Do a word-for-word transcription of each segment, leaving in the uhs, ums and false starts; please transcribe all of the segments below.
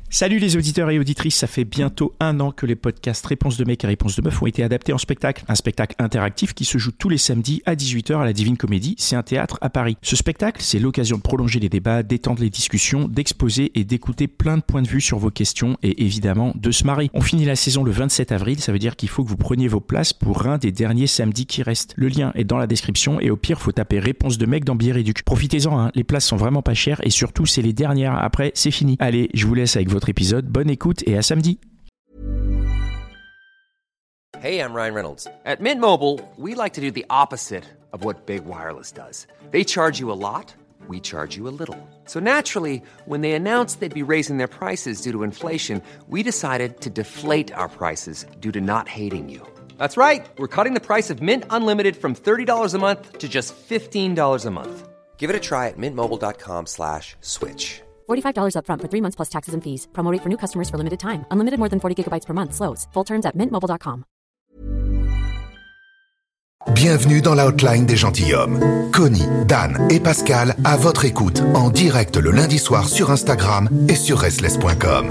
Salut les auditeurs et auditrices, ça fait bientôt un an que les podcasts Réponse de mec et Réponse de meuf ont été adaptés en spectacle. Un spectacle interactif qui se joue tous les samedis à dix-huit heures à la Divine Comédie, c'est un théâtre à Paris. Ce spectacle, c'est l'occasion de prolonger les débats, d'étendre les discussions, d'exposer et d'écouter plein de points de vue sur vos questions et évidemment de se marrer. On finit la saison le vingt-sept avril, ça veut dire qu'il faut que vous preniez vos places pour un des derniers samedis qui restent. Le lien est dans la description et au pire, faut taper Réponse de mec dans Bière et Duc. Profitez-en, hein, les places sont vraiment pas chères et surtout, c'est les dernières. Après, c'est fini. Allez, je vous laisse avec votre épisode. Bonne écoute et à samedi. Hey, I'm Ryan Reynolds. At Mint Mobile, we like to do the opposite of what Big Wireless does. They charge you a lot, we charge you a little. So naturally, when they announced they'd be raising their prices due to inflation, we decided to deflate our prices due to not hating you. That's right. We're cutting the price of Mint Unlimited from thirty dollars a month to just fifteen dollars a month. Give it a try at mintmobile.com slash switch. forty-five dollars up front for three months plus taxes and fees. Promo rate for new customers for limited time. Unlimited more than forty gigabytes per month slows. Full terms at mint mobile dot com. Bienvenue dans la hotline des gentilshommes. Connie, Dan et Pascal à votre écoute en direct le lundi soir sur Instagram et sur restless point com.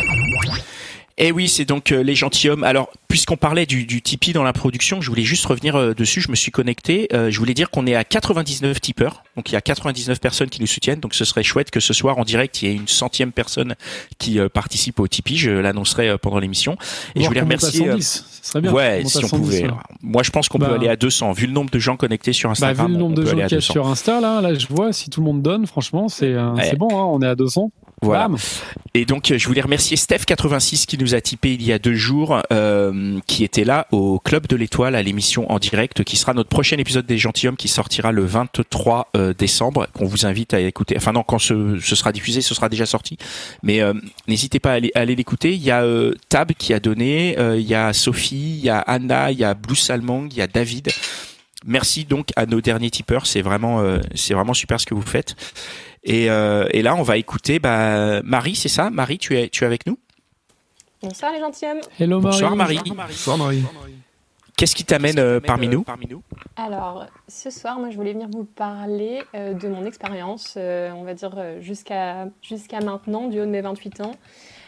Et oui, c'est donc euh, les gentilshommes. Alors, puisqu'on parlait du, du Tipeee dans l'introduction, je voulais juste revenir euh, dessus. Je me suis connecté. Euh, je voulais dire qu'on est à quatre-vingt-dix-neuf tipeurs. Donc, il y a quatre-vingt-dix-neuf personnes qui nous soutiennent. Donc, ce serait chouette que ce soir, en direct, il y ait une centième personne qui euh, participe au Tipeee. Je l'annoncerai euh, pendant l'émission. Et Voir je voulais remercier. Euh, ce serait bien. Ouais, si on pouvait. Ouais. Moi, je pense qu'on bah, peut aller à deux cents. Vu le nombre de gens connectés sur Instagram, bah, vu le nombre de gens qu'il y a sur Insta, là, là, je vois, si tout le monde donne, franchement, c'est, euh, ouais. c'est bon, hein, on est à deux cents. Voilà. Bam. Et donc, je voulais remercier Steph quatre-vingt-six qui nous a tipé il y a deux jours, euh, qui était là au Club de l'Étoile à l'émission en direct, qui sera notre prochain épisode des Gentilshommes qui sortira le vingt-trois décembre, qu'on vous invite à écouter. Enfin non, quand ce, ce sera diffusé, ce sera déjà sorti. Mais euh, n'hésitez pas à aller, à aller l'écouter. Il y a euh, Tab qui a donné, euh, il y a Sophie, il y a Anna, il y a Blue Salmang, il y a David. Merci donc à nos derniers tipeurs. C'est vraiment, euh, c'est vraiment super ce que vous faites. Et, euh, et là, on va écouter bah, Marie, c'est ça? Marie, tu es, tu es avec nous? Bonsoir les gentilshommes. Hello Marie. Bonsoir Marie. Bonsoir Marie. Qu'est-ce qui t'amène, Qu'est-ce qui t'amène euh, parmi, nous parmi nous Alors, ce soir, moi, je voulais venir vous parler euh, de mon expérience, euh, on va dire euh, jusqu'à, jusqu'à maintenant, du haut de mes vingt-huit ans.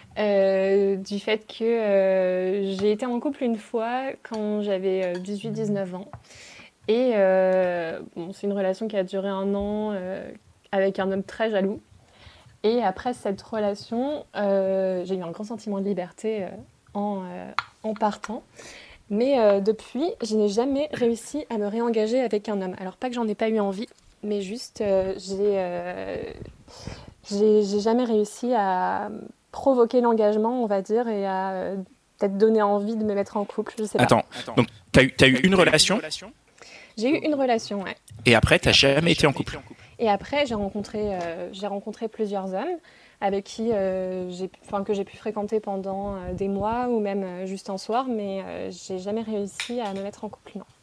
Euh, du fait que euh, j'ai été en couple une fois quand j'avais dix-huit dix-neuf ans. Et euh, bon, c'est une relation qui a duré un an euh, avec un homme très jaloux. Et après cette relation, euh, j'ai eu un grand sentiment de liberté euh, en, euh, en partant. Mais euh, depuis, je n'ai jamais réussi à me réengager avec un homme. Alors pas que j'en ai pas eu envie, mais juste, euh, j'ai, euh, j'ai, j'ai jamais réussi à provoquer l'engagement, on va dire, et à euh, peut-être donner envie de me mettre en couple, je sais pas. Attends, donc t'as eu, t'as eu une relation ? J'ai eu une relation, ouais. Et après, t'as jamais été en couple ? Et après, j'ai rencontré, euh, j'ai rencontré plusieurs hommes avec qui euh, j'ai, enfin, que j'ai pu fréquenter pendant euh, des mois ou même euh, juste un soir, mais euh, j'ai jamais réussi à me mettre en couple, non.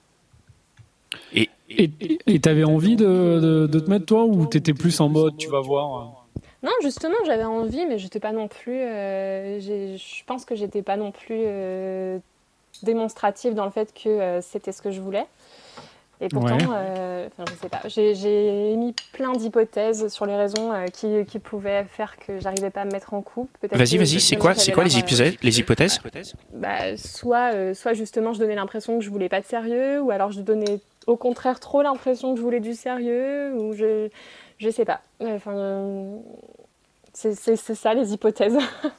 Et et t'avais envie de, de, de te mettre toi ou t'étais plus en mode tu vas voir? Non, justement, j'avais envie, mais j'étais pas non plus. Euh, j'ai, je pense que j'étais pas non plus euh, démonstrative dans le fait que euh, c'était ce que je voulais. Et pourtant, ouais. euh, enfin, je sais pas, j'ai, j'ai émis plein d'hypothèses sur les raisons euh, qui, qui pouvaient faire que j'arrivais pas à me mettre en couple. Peut-être vas-y, que, vas-y, c'est quoi, c'est quoi les hypothèses, les hypothèses bah, soit, euh, soit justement, je donnais l'impression que je voulais pas de sérieux, ou alors je donnais au contraire trop l'impression que je voulais du sérieux, ou je, je sais pas. Enfin, euh, c'est, c'est, c'est ça les hypothèses.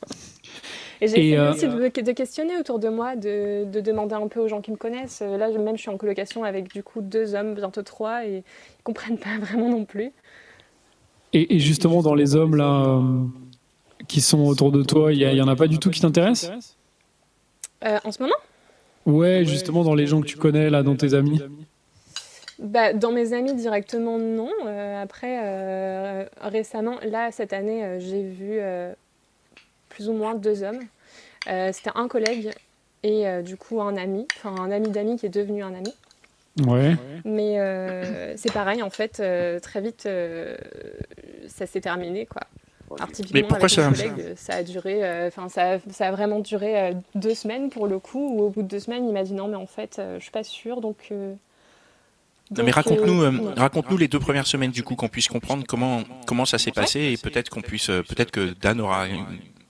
Et j'ai essayé euh, aussi de, de questionner autour de moi, de, de demander un peu aux gens qui me connaissent. Là, même, je suis en colocation avec du coup deux hommes, bientôt trois, et ils ne comprennent pas vraiment non plus. Et, et justement, dans les hommes là, euh, qui sont autour de toi, il n'y y en a pas du tout qui t'intéressent ? euh, En ce moment ? Ouais, justement, dans les gens que tu connais, là, dans tes amis. Bah, dans mes amis, directement, non. Euh, après, euh, récemment, là, cette année, euh, j'ai vu... Euh, plus ou moins deux hommes. Euh, c'était un collègue et euh, du coup un ami, enfin un ami d'amis qui est devenu un ami. Ouais. Mais euh, c'est pareil en fait, euh, très vite euh, ça s'est terminé quoi. Alors typiquement mais pourquoi avec ça... mon collègue, ça a duré, enfin euh, ça, ça a vraiment duré euh, deux semaines pour le coup. Où au bout de deux semaines il m'a dit non mais en fait euh, je suis pas sûre donc. Euh, Donc, mais raconte-nous, euh, euh, raconte-nous les deux premières semaines du coup, qu'on puisse comprendre comment comment ça s'est passé et peut-être qu'on puisse, euh, peut-être que Dan aura une,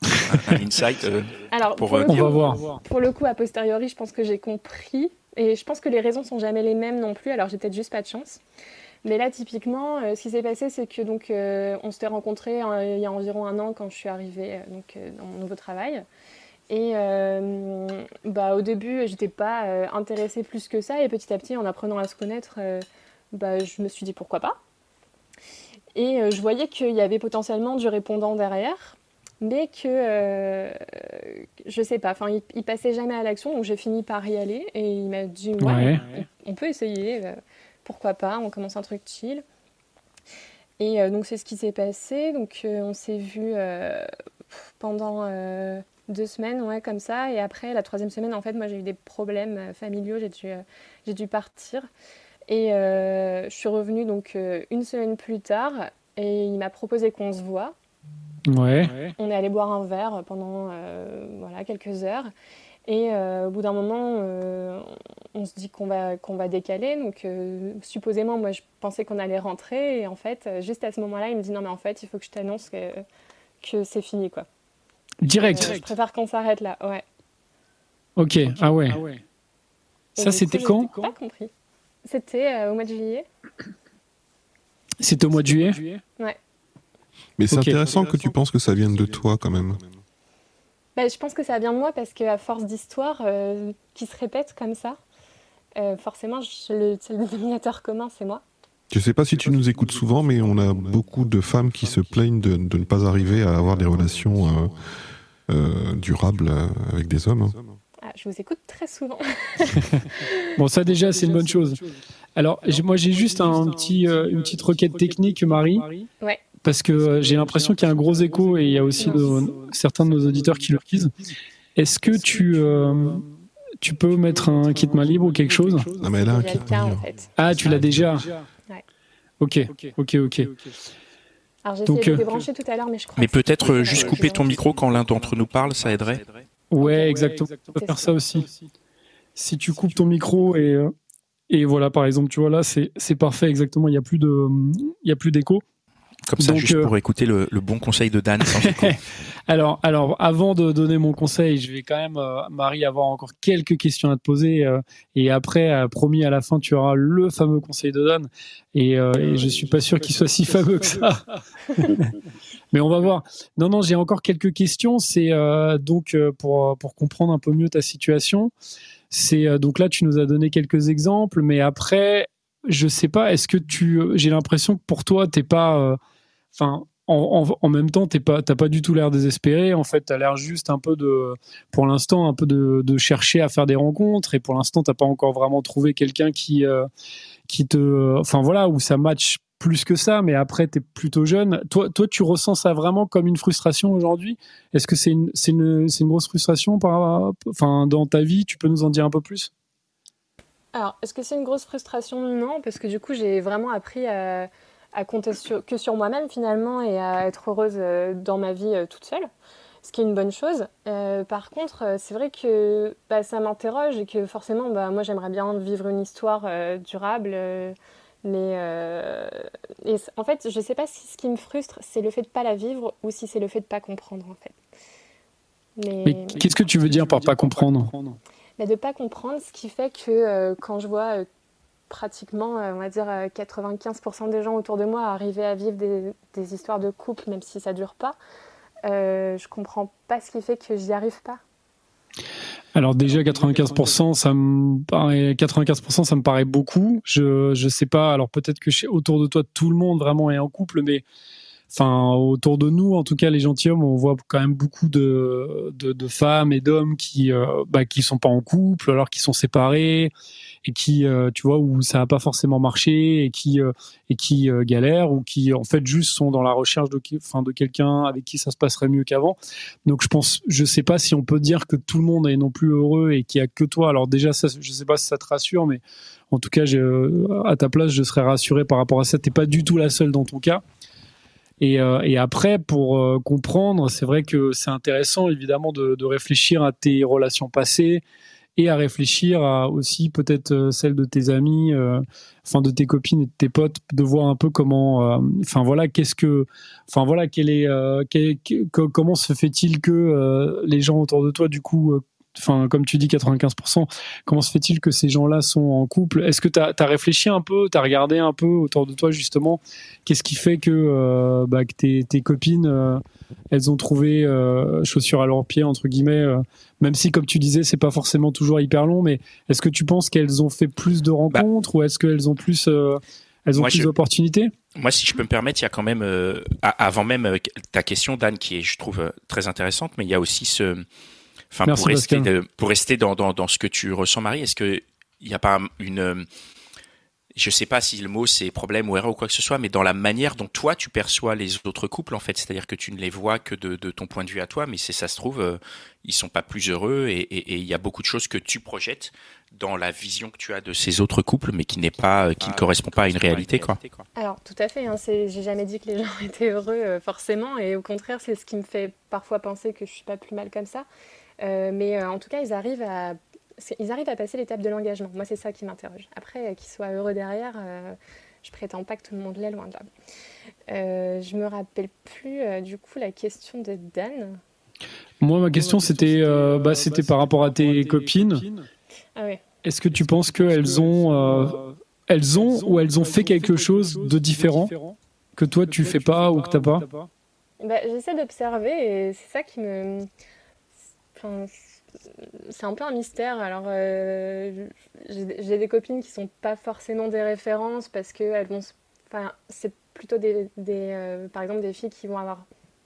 un, un insight euh, Alors, pour, pour euh, le On coup, va voir. Pour le coup, a posteriori, je pense que j'ai compris. Et je pense que les raisons sont jamais les mêmes non plus. Alors, j'ai peut-être juste pas de chance. Mais là, typiquement, euh, ce qui s'est passé, c'est que donc, euh, on s'était rencontrés euh, il y a environ un an quand je suis arrivée euh, donc, euh, dans mon nouveau travail. Et euh, bah, au début, j'étais pas euh, intéressée plus que ça. Et petit à petit, en apprenant à se connaître, euh, bah, je me suis dit pourquoi pas. Et euh, je voyais qu'il y avait potentiellement du répondant derrière, mais que euh, je sais pas. Enfin, il, il passait jamais à l'action, donc j'ai fini par y aller. Et il m'a dit ouais, Ouais. on, on peut essayer. Euh, pourquoi pas, on commence un truc chill. Et euh, donc c'est ce qui s'est passé. Donc euh, on s'est vu euh, pendant euh, deux semaines, ouais, comme ça. Et après, la troisième semaine, en fait, moi j'ai eu des problèmes euh, familiaux, j'ai dû, euh, j'ai dû partir. Et euh, je suis revenue donc euh, une semaine plus tard. Et il m'a proposé qu'on se voit. Ouais. On est allé boire un verre pendant euh, voilà, quelques heures. Et euh, au bout d'un moment, euh, on se dit qu'on va, qu'on va décaler. Donc, euh, supposément, moi, je pensais qu'on allait rentrer. Et en fait, juste à ce moment-là, il me dit non, mais en fait, il faut que je t'annonce que, que c'est fini, quoi. Direct. Euh, je préfère qu'on s'arrête là, ouais. Ok, ah ouais. Et Ça, du c'était coup, quand j'ai pas compris. C'était euh, au mois de juillet. C'était au mois de juillet. Ouais. Mais c'est Ok. intéressant que tu penses que ça vienne de toi quand même. Bah, je pense que ça vient de moi parce qu'à force d'histoires euh, qui se répètent comme ça, euh, forcément, je, le, c'est le dénominateur commun, c'est moi. Je sais pas si tu nous écoutes souvent, mais on a beaucoup de femmes qui se plaignent de, de ne pas arriver à avoir des relations euh, euh, durables euh, avec des hommes. hein. Ah, je vous écoute très souvent. Bon, ça déjà, c'est une bonne chose. Alors, j'ai- moi, j'ai juste un petit, euh, une petite requête technique, Marie, Ouais. parce que euh, j'ai l'impression qu'il y a un gros écho et il y a aussi de- certains de nos auditeurs qui le disent. Est-ce que tu, euh, tu peux mettre un kit main libre ou quelque chose? Ah, mais elle a un Il y a kit le cas, en main. fait. Ah, tu l'as déjà? Ouais. Ok, ok, ok. Alors, j'ai Donc, essayé de euh, débrancher tout à l'heure, mais je crois Mais que c'est- peut-être euh, euh, juste je- couper ton micro quand l'un d'entre nous parle, ça aiderait. Ouais, exactement. On peut faire ça aussi. Si tu coupes ton micro et, euh, et voilà, par exemple, tu vois là, c'est c'est parfait, exactement. Il n'y a plus de, il y a plus d'écho. Comme ça, Donc, juste euh, pour écouter le, le bon conseil de Dan sans écho. Alors, alors, avant de donner mon conseil, je vais quand même, euh, Marie, avoir encore quelques questions à te poser. euh, et après, euh, promis, à la fin, tu auras le fameux conseil de Dan. Et, euh, et je suis pas sûr qu'il soit si fameux que ça. Mais on va voir. Non, non, j'ai encore quelques questions. C'est euh, donc euh, pour pour comprendre un peu mieux ta situation. C'est euh, donc là, tu nous as donné quelques exemples, mais après, je sais pas. Est-ce que tu, j'ai l'impression que pour toi, t'es pas, euh, enfin. En, en, en même temps, t'es pas, t'as pas du tout l'air désespéré. En fait, t'as l'air juste un peu de, pour l'instant, un peu de, de chercher à faire des rencontres. Et pour l'instant, t'as pas encore vraiment trouvé quelqu'un qui, euh, qui te, enfin voilà, où ça match plus que ça. Mais après, t'es plutôt jeune. Toi, toi, tu ressens ça vraiment comme une frustration aujourd'hui? Est-ce que c'est une, c'est une, c'est une grosse frustration par, enfin, dans ta vie? Tu peux nous en dire un peu plus? Alors, est-ce que c'est une grosse frustration? Non, parce que du coup, j'ai vraiment appris à, à compter sur, que sur moi-même finalement et à être heureuse euh, dans ma vie euh, toute seule, ce qui est une bonne chose. Euh, par contre, euh, c'est vrai que bah, ça m'interroge et que forcément, bah, moi, j'aimerais bien vivre une histoire euh, durable. Euh, mais euh, et c- en fait, je ne sais pas si ce qui me frustre, c'est le fait de ne pas la vivre ou si c'est le fait de ne pas comprendre en fait. Mais, Mais qu'est-ce que tu veux dire par pas comprendre? mais de ne pas comprendre, ce qui fait que euh, quand je vois euh, pratiquement, euh, on va dire, euh, quatre-vingt-quinze pour cent des gens autour de moi arriver à vivre des, des histoires de couple, même si ça ne dure pas, euh, je ne comprends pas ce qui fait que j'y arrive pas. Alors déjà quatre-vingt-quinze pour cent, ça me paraît quatre-vingt-quinze pour cent, ça me paraît beaucoup. Je je sais pas. Alors peut-être que chez, autour de toi tout le monde vraiment est en couple, mais enfin autour de nous, en tout cas les gentilshommes, on voit quand même beaucoup de de, de femmes et d'hommes qui euh, bah, qui sont pas en couple, alors qu'ils sont séparés et qui euh, tu vois où ça a pas forcément marché et qui euh, et qui euh, galèrent ou qui en fait juste sont dans la recherche de enfin de quelqu'un avec qui ça se passerait mieux qu'avant. Donc je pense, je sais pas si on peut dire que tout le monde est non plus heureux et qu'il y a que toi. Alors déjà ça, je sais pas si ça te rassure, mais en tout cas, je, à ta place, je serais rassuré par rapport à ça. T'es pas du tout la seule dans ton cas. Et, euh, et après, pour euh, comprendre, c'est vrai que c'est intéressant évidemment de, de réfléchir à tes relations passées et à réfléchir à aussi peut-être euh, celle de tes amis, euh, enfin de tes copines et de tes potes, de voir un peu comment, euh, enfin voilà, qu'est-ce que, enfin voilà, quel est, euh, quel, que, comment se fait-il que euh, les gens autour de toi, du coup, euh, enfin comme tu dis quatre-vingt-quinze pour cent, comment se fait-il que ces gens-là sont en couple? Est-ce que tu as réfléchi un peu, tu as regardé un peu autour de toi justement, qu'est-ce qui fait que, euh, bah, que tes, tes copines, euh, elles ont trouvé euh, chaussures à leurs pieds entre guillemets, euh, même si comme tu disais c'est pas forcément toujours hyper long, mais est-ce que tu penses qu'elles ont fait plus de rencontres bah, ou est-ce qu'elles ont plus euh, elles ont plus d'opportunités? Moi, si je peux me permettre, il y a quand même, euh, avant même euh, ta question, Dan, qui est, je trouve, euh, très intéressante, mais il y a aussi ce, enfin, pour rester, de, pour rester dans, dans, dans ce que tu ressens, Marie, est-ce que il n'y a pas une, je sais pas si le mot c'est problème ou erreur ou quoi que ce soit, mais dans la manière dont toi tu perçois les autres couples en fait, c'est-à-dire que tu ne les vois que de, de ton point de vue à toi, mais c'est ça se trouve euh, ils sont pas plus heureux et il y a beaucoup de choses que tu projettes dans la vision que tu as de ces autres couples, mais qui n'est pas, qui ah, ne correspond pas à une réalité quoi. Alors tout à fait, hein, c'est, j'ai jamais dit que les gens étaient heureux euh, forcément, et au contraire c'est ce qui me fait parfois penser que je suis pas plus mal comme ça, euh, mais euh, en tout cas ils arrivent à Ils arrivent à passer l'étape de l'engagement. Moi, c'est ça qui m'interroge. Après, qu'ils soient heureux derrière, euh, je prétends pas que tout le monde l'est, loin de là. Euh, je me rappelle plus, euh, du coup, la question de Dan. Moi, ma question, c'était, euh, bah, c'était par rapport à tes copines. Ah oui. Est-ce que tu penses qu'elles ont, euh, elles ont ou elles ont fait quelque chose de différent que toi, tu fais pas ou que t'as pas? Bah, j'essaie d'observer et c'est ça qui me... Enfin, c'est un peu un mystère. Alors, euh, j'ai, j'ai des copines qui sont pas forcément des références parce que elles vont, enfin, c'est plutôt des, des euh, par exemple, des filles qui vont avoir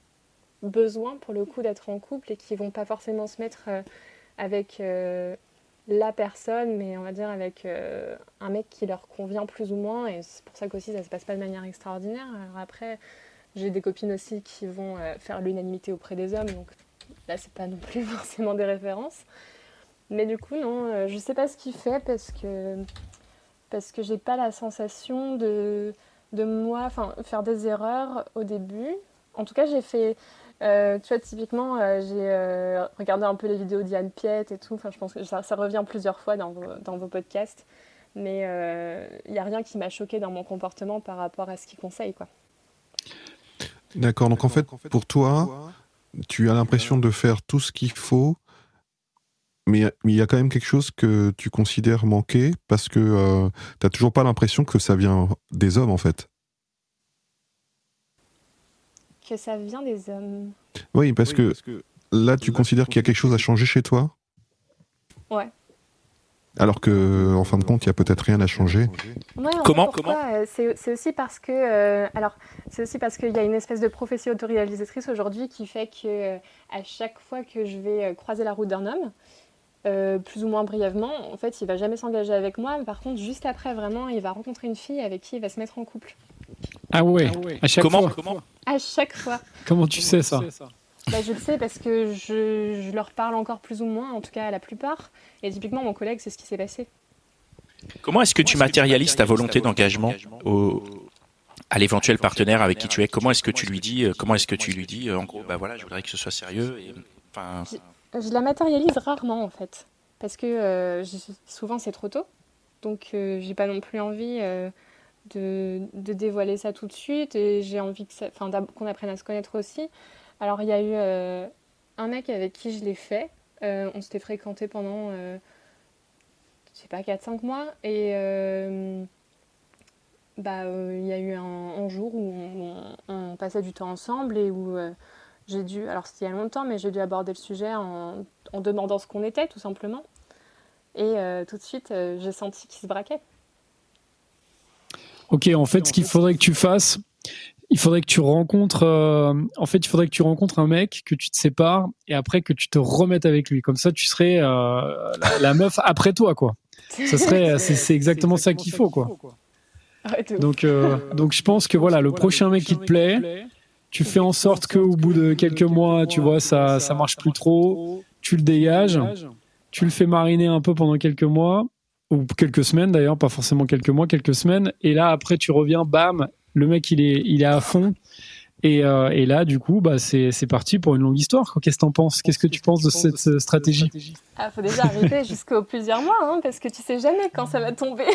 besoin pour le coup d'être en couple et qui vont pas forcément se mettre euh, avec euh, la personne, mais on va dire avec euh, un mec qui leur convient plus ou moins. Et c'est pour ça qu'aussi ça se passe pas de manière extraordinaire. Alors après, j'ai des copines aussi qui vont euh, faire l'unanimité auprès des hommes, donc là, c'est pas non plus forcément des références. Mais du coup, non, euh, je sais pas ce qu'il fait parce que, parce que j'ai pas la sensation de, de moi, enfin, faire des erreurs au début. En tout cas, j'ai fait, euh, tu vois, typiquement, euh, j'ai euh, regardé un peu les vidéos d'Yann Piette et tout. Enfin, je pense que ça, ça revient plusieurs fois dans vos, dans vos podcasts. Mais il euh, n'y a rien qui m'a choquée dans mon comportement par rapport à ce qu'il conseille, quoi. D'accord, donc en fait, pour toi... tu as l'impression de faire tout ce qu'il faut, mais il y a quand même quelque chose que tu considères manquer parce que euh, tu n'as toujours pas l'impression que ça vient des hommes, en fait. Que ça vient des hommes. Oui, parce, oui, que, parce que là, tu là, considères qu'il y a quelque chose à changer chez toi ? Ouais. Alors que, en fin de compte, il n'y a peut-être rien à changer. Ouais, comment pourquoi comment c'est, c'est aussi parce que, euh, alors, c'est aussi parce qu'il y a une espèce de prophétie autoréalisatrice aujourd'hui qui fait que euh, à chaque fois que je vais croiser la route d'un homme, euh, plus ou moins brièvement, en fait, il va jamais s'engager avec moi. Mais par contre, juste après, vraiment, il va rencontrer une fille avec qui il va se mettre en couple. Ah ouais. Ah ouais. À chaque comment, fois. Comment À chaque fois. Comment tu sais ça? Bah, je le sais parce que je, je leur parle encore plus ou moins, en tout cas à la plupart. Et typiquement, mon collègue, c'est ce qui s'est passé. Comment est-ce que tu matérialises ta volonté d'engagement au, à l'éventuel partenaire avec qui tu es? Comment est-ce que tu lui dis, comment est-ce que tu lui dis, en gros, bah voilà, je voudrais que ce soit sérieux et, enfin... je, je la matérialise rarement, en fait. Parce que euh, je, souvent, c'est trop tôt. Donc, euh, j'ai pas non plus envie euh, de, de dévoiler ça tout de suite. Et j'ai envie que ça, enfin, qu'on apprenne à se connaître aussi. Alors, il y a eu euh, un mec avec qui je l'ai fait. Euh, on s'était fréquenté pendant, euh, je sais pas, quatre cinq mois. Et euh, bah, euh, il y a eu un, un jour où on, on, on passait du temps ensemble et où euh, j'ai dû, alors c'était il y a longtemps, mais j'ai dû aborder le sujet en, en demandant ce qu'on était, tout simplement. Et euh, tout de suite, euh, j'ai senti qu'il se braquait. Ok, en fait, ce qu'il faudrait que tu fasses... Il faudrait que tu rencontres, euh, en fait, il faudrait que tu rencontres un mec, que tu te sépares et après que tu te remettes avec lui. Comme ça, tu serais euh, la, la meuf après toi, quoi. Ça serait, c'est, c'est exactement ça qu'il faut, quoi. Donc, euh, donc, je pense que voilà, le prochain mec qui te plaît, tu fais en sorte qu'au bout de quelques mois, tu vois, ça, ça marche plus trop, tu le dégages, tu le fais mariner un peu pendant quelques mois ou quelques semaines d'ailleurs, pas forcément quelques mois, quelques semaines, et là après tu reviens, bam. Le mec, il est, il est à fond Et, euh, et là, du coup, bah, c'est, c'est parti pour une longue histoire. Qu'est-ce que t'en penses ? Qu'est-ce que tu penses de cette euh, stratégie ? Ah, faut déjà arriver jusqu'aux plusieurs mois, hein, parce que tu sais jamais quand ça va tomber.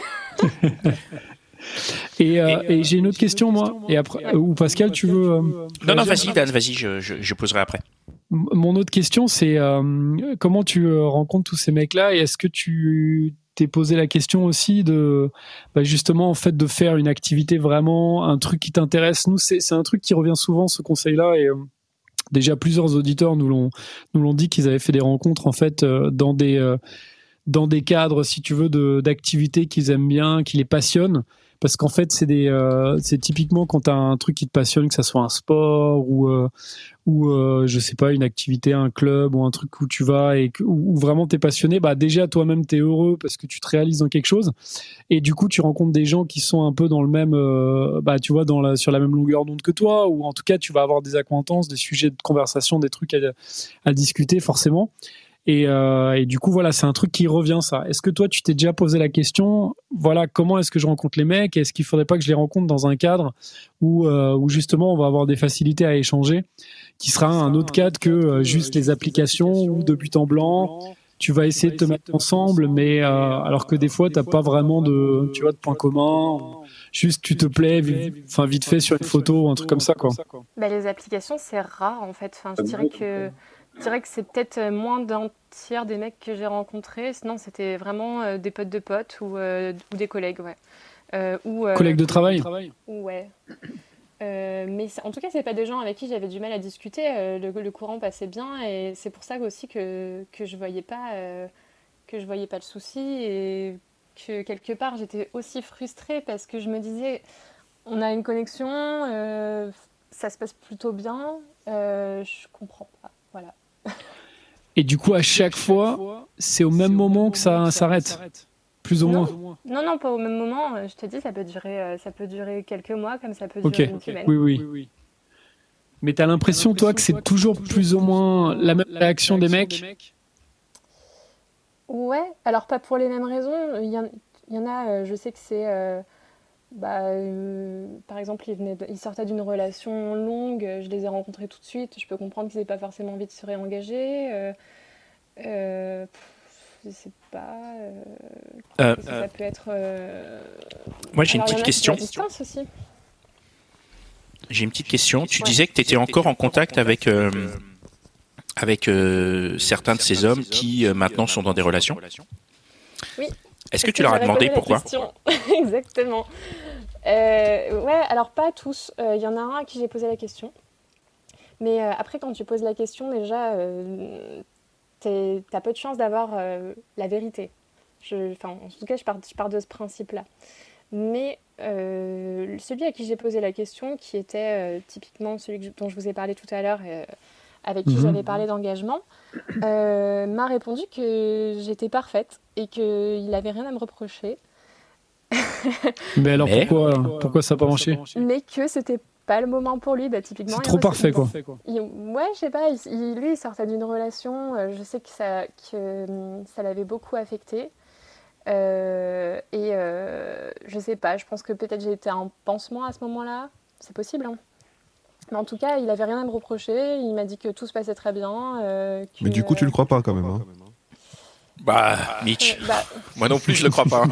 et, euh, et j'ai une autre question, moi. Et après, euh, ou Pascal, tu veux euh, Non, non, vas-y, Dan, vas-y, je, je, je poserai après. Mon autre question, c'est euh, comment tu euh, rencontres tous ces mecs-là, et est-ce que tu t'es posé la question aussi de bah justement en fait de faire une activité vraiment, un truc qui t'intéresse. Nous, c'est, c'est un truc qui revient souvent, ce conseil-là, et euh, déjà plusieurs auditeurs nous l'ont nous l'ont dit qu'ils avaient fait des rencontres en fait euh, dans des euh, dans des cadres, si tu veux, de d'activités qu'ils aiment bien, qui les passionnent. Parce qu'en fait, c'est des, euh, c'est typiquement quand t'as un truc qui te passionne, que ça soit un sport ou euh, ou euh, je sais pas, une activité, un club ou un truc où tu vas et que, où, où vraiment t'es passionné. Bah déjà toi-même t'es heureux parce que tu te réalises dans quelque chose. Et du coup, tu rencontres des gens qui sont un peu dans le même, euh, bah tu vois, dans la, sur la même longueur d'onde que toi, ou en tout cas, tu vas avoir des accointances, des sujets de conversation, des trucs à, à discuter forcément. Et, euh, et du coup, voilà, c'est un truc qui revient, ça. Est-ce que toi, tu t'es déjà posé la question, voilà, comment est-ce que je rencontre les mecs ? Est-ce qu'il faudrait pas que je les rencontre dans un cadre où, euh, où justement, on va avoir des facilités à échanger, qui sera un autre cadre que euh, juste les applications où de but en blanc, tu vas essayer de te mettre ensemble, mais euh, alors que des fois, t'as pas vraiment de, tu vois, de points communs. Juste, tu te plais, enfin vite fait sur une photo ou un truc comme ça, quoi. Bah, les applications, c'est rare en fait. Enfin, je dirais que Je dirais que c'est peut-être moins d'un tiers des mecs que j'ai rencontrés. Sinon, c'était vraiment euh, des potes de potes ou, euh, ou des collègues, ouais. Euh, ou, euh, collègues de travail. Ouais. Euh, mais en tout cas, c'est pas des gens avec qui j'avais du mal à discuter. Euh, le, le courant passait bien et c'est pour ça aussi que que je voyais pas euh, que je voyais pas le souci et que quelque part j'étais aussi frustrée parce que je me disais, on a une connexion, euh, ça se passe plutôt bien. Euh, je comprends pas, voilà. Et du coup, à chaque fois, c'est au même moment que ça s'arrête, plus ou moins. Non, non, pas au même moment. Je te dis, ça peut durer, ça peut durer quelques mois, comme ça peut okay. durer une semaine. Oui, oui, oui. Mais t'as l'impression, toi, que c'est toujours plus ou moins la même réaction des mecs ? Ouais, alors pas pour les mêmes raisons. Il y en, il y en a, je sais que c'est... Euh, bah, euh, par exemple, ils, venaient de, ils sortaient d'une relation longue, je les ai rencontrés tout de suite. Je peux comprendre qu'ils n'aient pas forcément envie de se réengager. Euh, euh, je sais pas. Euh, euh, ça, euh, ça peut être. Euh... Moi, j'ai Alors, une petite question. Aussi. J'ai une petite question. Tu ouais. disais que tu étais encore en contact avec euh, avec euh, certains de ces hommes qui euh, maintenant sont dans des relations. Oui. Est-ce que tu leur as demandé pourquoi ? Exactement. Euh, ouais, alors pas tous. Il euh, y en a un à qui j'ai posé la question. Mais euh, après, quand tu poses la question, déjà, euh, t'as peu de chance d'avoir euh, la vérité. Je, en tout cas, je pars, je pars de ce principe-là. Mais euh, celui à qui j'ai posé la question, qui était euh, typiquement celui que je, dont je vous ai parlé tout à l'heure, euh, avec qui mmh. j'avais parlé d'engagement, euh, m'a répondu que j'étais parfaite et qu'il n'avait rien à me reprocher. Mais alors Mais pourquoi, pourquoi, pourquoi ça n'a pas marché ? Mais que c'était pas le moment pour lui, bah, typiquement. C'est trop parfait, quoi. Il, ouais, je sais pas, il, il, lui, il sortait d'une relation, euh, je sais que ça, que, ça l'avait beaucoup affecté. Euh, et euh, je sais pas, je pense que peut-être j'ai été un pansement à ce moment-là, c'est possible, hein. Mais en tout cas, il avait rien à me reprocher, il m'a dit que tout se passait très bien. Euh, que, Mais du coup, tu le crois pas quand même, hein ? Bah, Mitch, euh, bah... moi non plus, je le crois pas.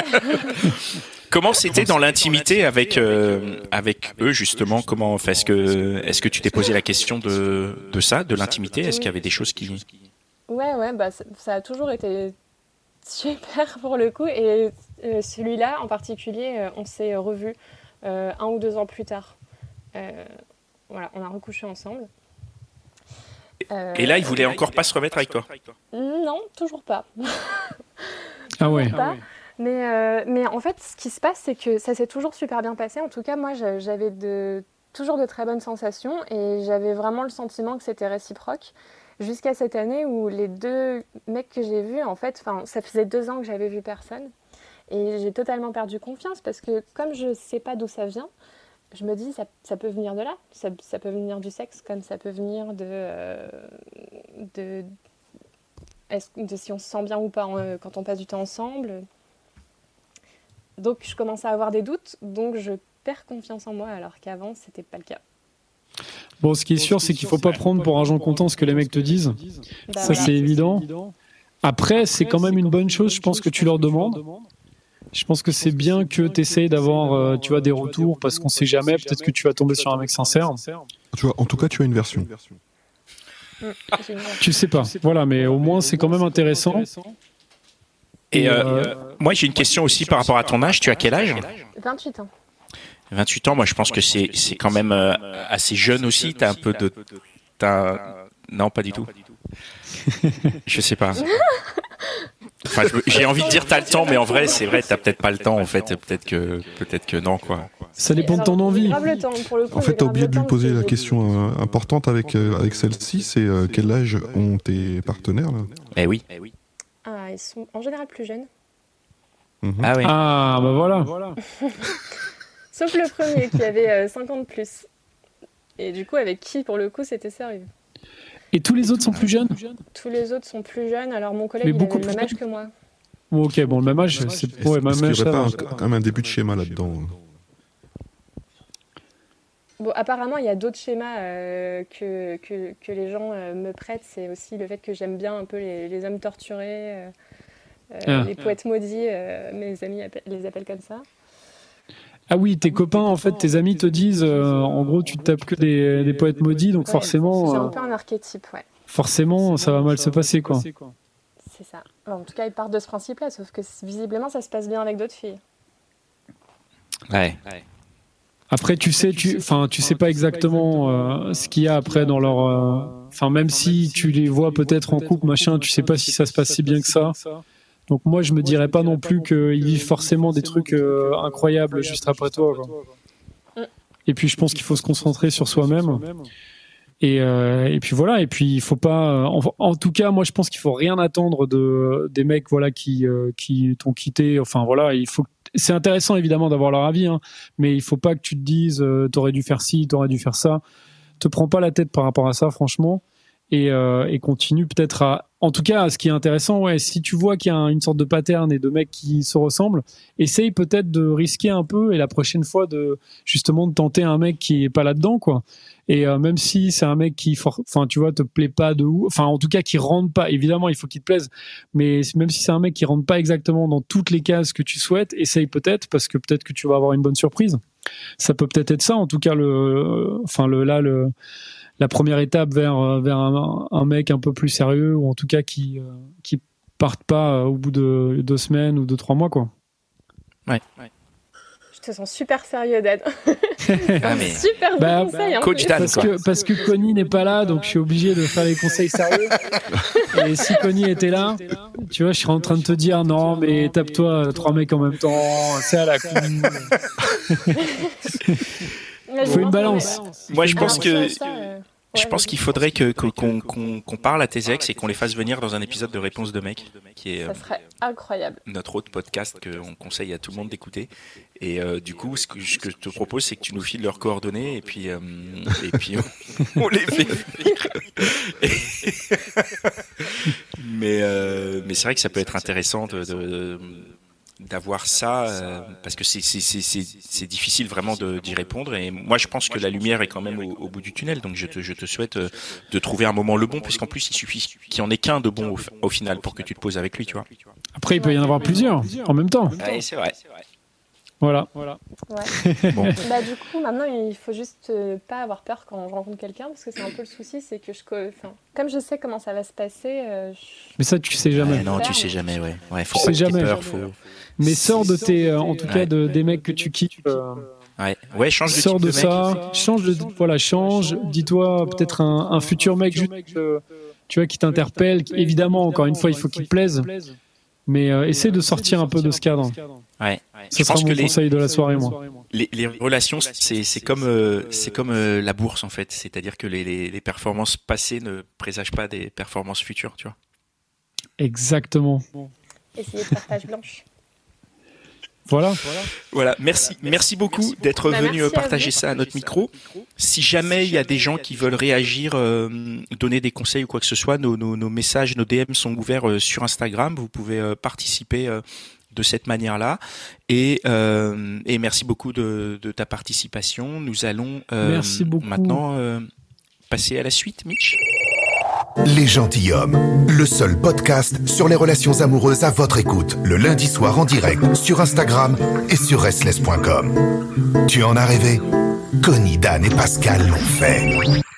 Comment c'était dans l'intimité avec euh, avec eux justement ? Comment est-ce que est-ce que tu t'es posé la question de de ça, de l'intimité ? Est-ce qu'il y avait des choses qui Ouais, ouais, bah ça, ça a toujours été super pour le coup. Et euh, celui-là en particulier, euh, on s'est revus euh, un ou deux ans plus tard. Euh, voilà, on a recouché ensemble. Euh, et là, il voulait encore pas se remettre avec toi ? Non, toujours pas. Ah ouais. Pas. Ah ouais. Mais, euh, mais en fait, ce qui se passe, c'est que ça s'est toujours super bien passé. En tout cas, moi, j'avais de, toujours de très bonnes sensations et j'avais vraiment le sentiment que c'était réciproque. Jusqu'à cette année où les deux mecs que j'ai vus, en fait, ça faisait deux ans que j'avais vu personne. Et j'ai totalement perdu confiance parce que comme je sais pas d'où ça vient, je me dis, ça, ça peut venir de là, ça, ça peut venir du sexe, comme ça peut venir de, euh, de, de si on se sent bien ou pas euh, quand on passe du temps ensemble. Donc, je commence à avoir des doutes, donc je perds confiance en moi, alors qu'avant, c'était pas le cas. Bon, ce qui est sûr, c'est qu'il faut pas prendre pour argent comptant ce que les mecs te disent. Bah, Ça, ouais. c'est évident. Après, c'est quand même une bonne chose, je pense, que tu leur demandes. Je pense que c'est bien que tu essayes d'avoir euh, tu vois, des retours, parce qu'on sait jamais, peut-être que tu vas tomber sur un mec sincère. Tu vois, en tout cas, tu as une version. Mmh, génial. Tu sais pas, voilà, mais au moins, c'est quand même intéressant. Et euh, euh, moi, j'ai une question aussi par rapport à ton âge. Tu as quel âge ? vingt-huit ans. vingt-huit ans, moi, je pense que c'est, c'est quand même euh, assez jeune aussi. T'as un peu de... T'as... Non, pas du tout. Je sais pas. Enfin, je- j'ai envie de dire t'as le temps, mais en vrai, c'est vrai, t'as peut-être pas le temps, en fait. Peut-être que, peut-être que non, quoi. Ça dépend de ton Alors, envie. j'ai grave le temps, pour le coup, En j'ai fait, t'as grave oublié le de lui temps poser parce la que question euh, importante avec, euh, avec celle-ci, c'est euh, quel âge ont tes partenaires là Eh oui. Ah, ils sont en général plus jeunes. Mhm. Ah oui. Ah, bah voilà. Sauf le premier qui avait euh, cinquante plus. Et du coup, avec qui, pour le coup, c'était sérieux. Et tous les autres sont plus jeunes ? Tous les autres sont plus jeunes. Alors, mon collègue, Mais il beaucoup avait le même plus âge que moi. Bon, ok, bon, le même âge, c'est Est-ce ouais, est-ce même qu'il n'y âge, aurait ça pas va. un, quand même un début de schéma là-dedans hein Bon, apparemment, il y a d'autres schémas euh, que, que, que les gens euh, me prêtent. C'est aussi le fait que j'aime bien un peu les, les hommes torturés, euh, euh, Ah. les poètes maudits. Euh, mes amis appellent- les appellent comme ça. Ah oui, tes copains, en fait, tes amis te disent, euh, en gros, tu tapes que des, des poètes maudits, donc Ouais, forcément, j'ai euh, un peu un archétype, ouais. forcément, ça va mal se passer, quoi. C'est ça. Alors, en tout cas, ils partent de ce principe-là, sauf que visiblement, ça se passe bien avec d'autres filles. Ouais. Après, tu sais, tu, enfin, tu sais pas exactement euh, ce qu'il y a après dans leur, euh, enfin, même si tu les vois peut-être en couple, machin, tu sais pas si ça se passe si bien que ça. Donc moi, je me dirais pas non plus qu'ils vivent forcément des trucs euh, incroyables juste après toi, quoi. Et puis, je pense qu'il faut se concentrer sur soi-même. Et, euh, et puis voilà. Et puis, il faut pas. En, en tout cas, moi, je pense qu'il faut rien attendre de des mecs, voilà, qui euh, qui t'ont quitté. Enfin voilà, il faut. C'est intéressant évidemment d'avoir leur avis, hein, mais il faut pas que tu te dises, euh, t'aurais dû faire ci, t'aurais dû faire ça. Te prends pas la tête par rapport à ça, franchement. Et, euh, et continue peut-être à... En tout cas, ce qui est intéressant, ouais, si tu vois qu'il y a un- une sorte de pattern et de mecs qui se ressemblent, essaye peut-être de risquer un peu et la prochaine fois de justement de tenter un mec qui est pas là-dedans, quoi. Et euh, même si c'est un mec qui, for- enfin, tu vois, te plaît pas de ouf, enfin, en tout cas, qui rentre pas. Évidemment, il faut qu'il te plaise, mais même si c'est un mec qui rentre pas exactement dans toutes les cases que tu souhaites, essaye peut-être parce que peut-être que tu vas avoir une bonne surprise. Ça peut peut-être être ça, en tout cas, le, enfin, le là, le la première étape vers, euh, vers un, un mec un peu plus sérieux, ou en tout cas qui euh, qui parte pas euh, au bout de deux semaines ou de trois mois, quoi. Ouais. Je te sens super sérieux, Dan. Ah, mais... Super Bah, bon conseil. Hein, Coach Dan, Parce quoi. que, parce que Connie n'est pas là, donc je suis obligé de faire les conseils sérieux. Et si Connie était là, tu vois, je serais en train de te dire non, mais tape-toi euh, trois mecs en même temps, c'est à la con. Ouais, Faut une non, balance. mais- Moi, je Alors, pense que... ça, euh, Je ouais, pense vas-y. qu'il faudrait que, que- qu'on, qu'on, qu'on parle à tes ex et qu'on les fasse venir dans un épisode de Réponse de mec, qui est euh, Ça serait incroyable. notre autre podcast qu'on conseille à tout le monde d'écouter. Et euh, du coup, ce que, ce que je te propose, c'est que tu nous files leurs coordonnées et puis, euh, et puis on, on les fait venir. mais euh, mais c'est vrai que ça peut être intéressant de, de- d'avoir ça euh, parce que c'est, c'est, c'est, c'est, c'est difficile vraiment de, d'y répondre. Et moi, je pense que la lumière est quand même au, au bout du tunnel. Donc, je te, je te souhaite euh, de trouver un moment le bon, puisqu'en plus, il suffit qu'il n'y en ait qu'un de bon au, au final pour que tu te poses avec lui, tu vois. Après, il peut y en avoir plusieurs en même temps. Ouais, c'est vrai. Voilà. Ouais. Bon. Bah, du coup, maintenant, il faut juste euh, pas avoir peur quand je rencontre quelqu'un, parce que c'est un peu le souci, c'est que je, co- enfin, comme je sais comment ça va se passer, euh, je- Mais ça, tu sais jamais. Ouais, non, tu sais jamais, ouais. Ouais, faut Tu pas sais que t'aies jamais. peur, faut... Mais sors de tes, euh, en tout cas, Ouais. de, des mecs que tu quittes. euh, Ouais, ouais, change de Sors type de de mec. ça, change de, voilà, change. Dis-toi peut-être un, un futur mec, juste, euh, tu vois, qui t'interpelle. qui- Évidemment, encore une fois, il faut qu'il te plaise, mais euh, essaie de sortir un peu de ce cadre. Ouais. Ce Je sera pense mon que les, conseil de la soirée, moi. les, les relations, c'est, c'est comme, euh, c'est comme euh, la bourse, en fait. C'est-à-dire que les, les, les performances passées ne présagent pas des performances futures, tu vois. Exactement. essayer de faire page blanche. Voilà. Voilà, merci, merci beaucoup d'être Bah, venu merci euh, à partager vous. ça à notre micro. Si jamais il y a des gens qui veulent réagir, euh, donner des conseils ou quoi que ce soit, nos, nos, nos messages, nos D M sont ouverts euh, sur Instagram. Vous pouvez euh, participer euh, de cette manière-là. Et, euh, et merci beaucoup de, de ta participation. Nous allons euh, Merci beaucoup. maintenant euh, passer à la suite, Mitch ? Les Gentilshommes, le seul podcast sur les relations amoureuses à votre écoute, le lundi soir en direct sur Instagram et sur restless point com. Tu en as rêvé ? Connie, Dan et Pascal l'ont fait.